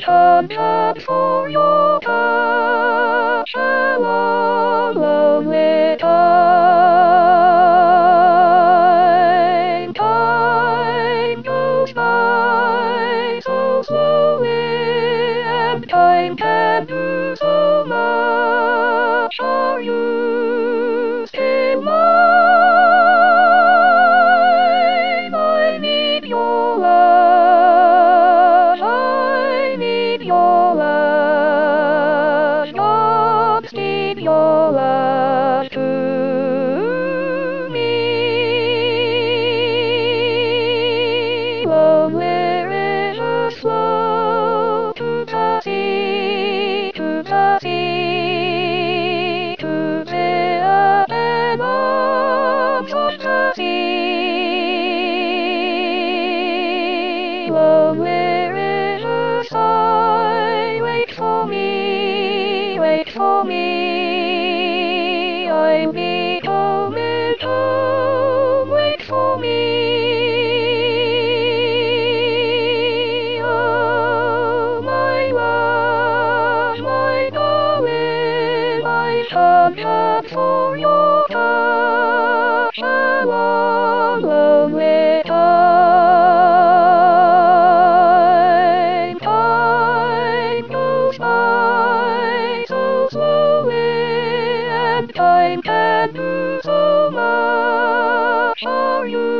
come back for your touch. A long, lonely time. Time goes by so slowly, and time can do so much. Are you still mine? I need your love. I need your love. Dogs need your love to me. Lonely river flow to the sea, to the sea, to the open arms of the sea. Lonely river sigh, wait for me, wait for me. I'll be coming home, wait for me. Oh, my love, my darling, I come back for your touch. A long, lonely time. Time goes by so slowly, and time can do so much. Are you